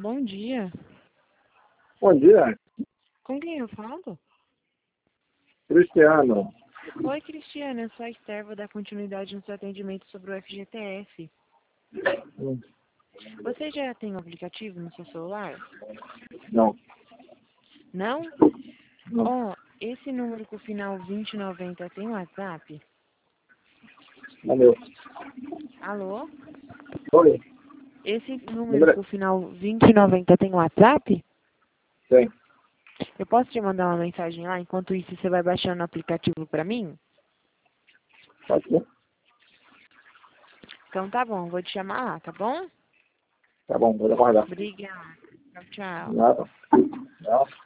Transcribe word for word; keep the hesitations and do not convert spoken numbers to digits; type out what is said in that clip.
Bom dia. Bom dia, Com quem eu falo? Cristiano. Oi, Cristiana. Eu sou a Esther, vou dar continuidade no seu atendimento sobre o F G T S. Hum, Você já tem um aplicativo no seu celular? Não, Não? não. Ó, esse número com o final vinte e noventa tem WhatsApp? Não meu. Alô? Oi, Esse número número com o final vinte e noventa tem WhatsApp? tem. Eu posso te mandar uma mensagem lá? Enquanto isso, você vai baixando o aplicativo pra mim? Pode ser? Então tá bom, vou te chamar lá, tá bom? Tá bom, vou aguardar. Obrigada. Tchau, tchau. Nada. Não.